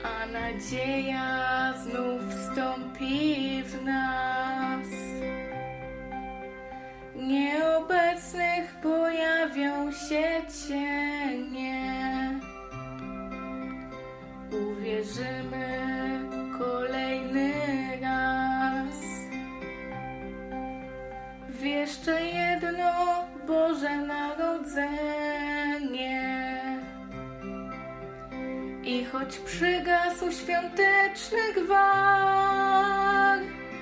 a nadzieja znów wstąpi w nas. Nieobecnych pojawią się cienie. Uwierzymy kolejny raz w jeszcze jedno Boże Narodzenie. I choć przygasł świąteczny gwar,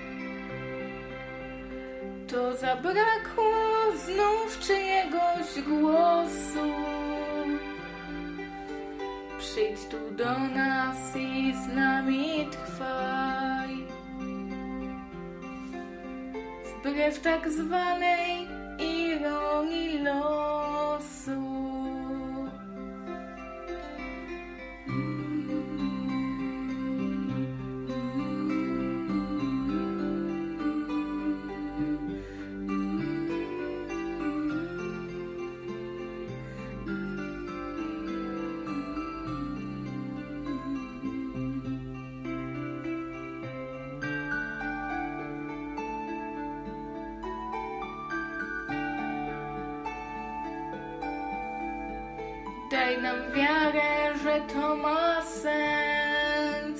to zabrakło znów czyjegoś głosu. Przyjdź tu do nas i z nami trwaj. Wbrew tak zwanej ironii losu. Daj nam wiarę, że to ma sens,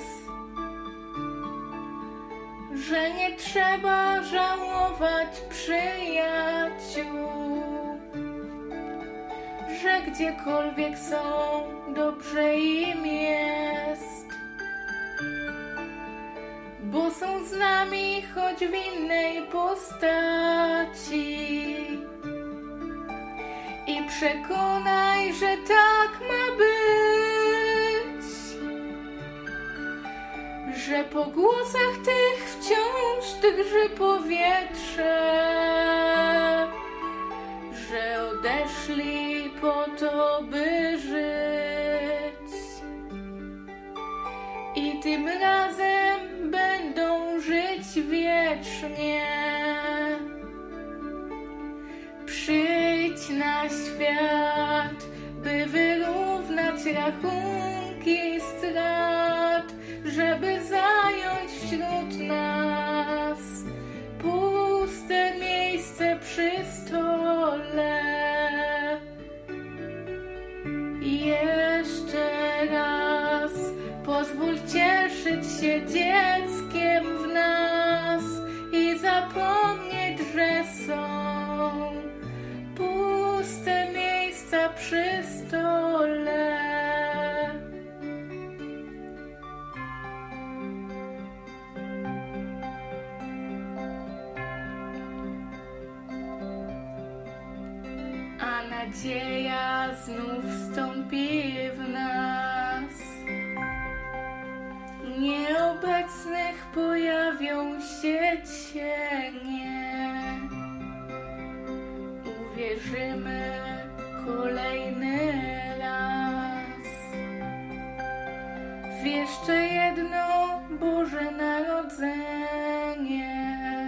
że nie trzeba żałować przyjaciół, że gdziekolwiek są, dobrze im jest, bo są z nami choć w innej postaci. I przekonaj, że tak ma być, że po głosach tych wciąż drży powietrze, że odeszli po to, by żyć. I tym razem będą żyć wiecznie. Przyjdź na świat, by wyrównać rachunki strat, żeby zająć wśród nas puste miejsce przy stole. Jeszcze raz pozwól cieszyć się dzieckiem w nas i zapomnieć, że są puste miejsca przy stole. A nadzieja znów wstąpi w nas. Nieobecnych pojawią się cienie. Uwierzymy kolejny raz w jeszcze jedno Boże Narodzenie.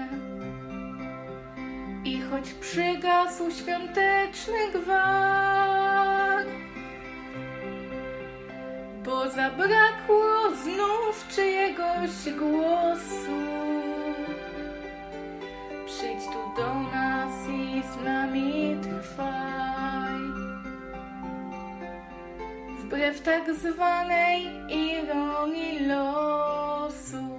I choć przygasł świąteczny gwar, bo zabrakło znów czyjegoś głosu, przyjdź tu do nas i z nami trwaj. Wbrew tak zwanej ironii losu.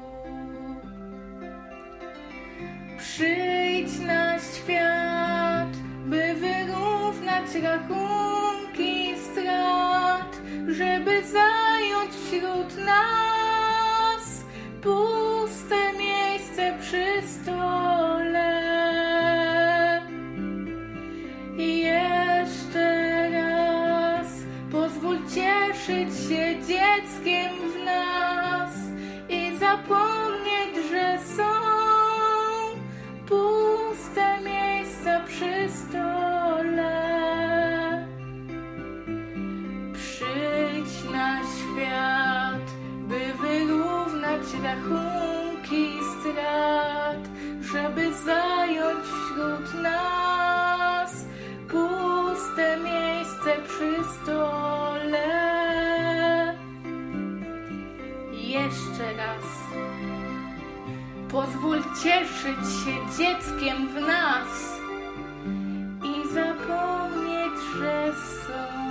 Przyjdź na świat, by wyrównać rachunki strat, żeby zająć wśród nas puste miejsce przy stole. I jeszcze raz pozwól cieszyć się dzieckiem w nas i zapomnieć, że są puste miejsca przy stole. Przyjdź na świat, by wyrównać rachunki strat, żeby zająć wśród nas puste miejsce przy stole. jeszcze raz. Pozwól cieszyć się dzieckiem w nas i zapomnieć, że są